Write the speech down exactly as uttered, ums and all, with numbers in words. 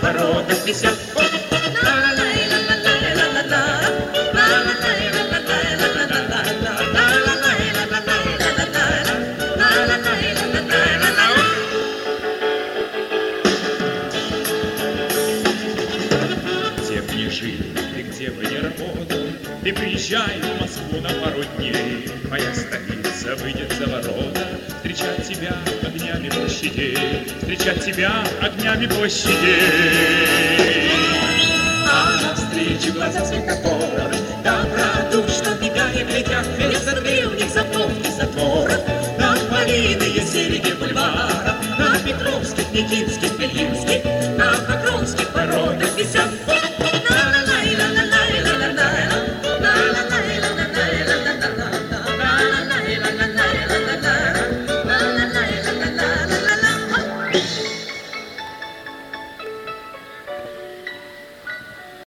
воротах висят. Где бы ни жили, и где бы ни работали, ты приезжай в Москву на пару дней. Моя столица выйдет за ворота, встречать тебя огнями площадей, встречать тебя огнями площадей. А навстречу глаза светофора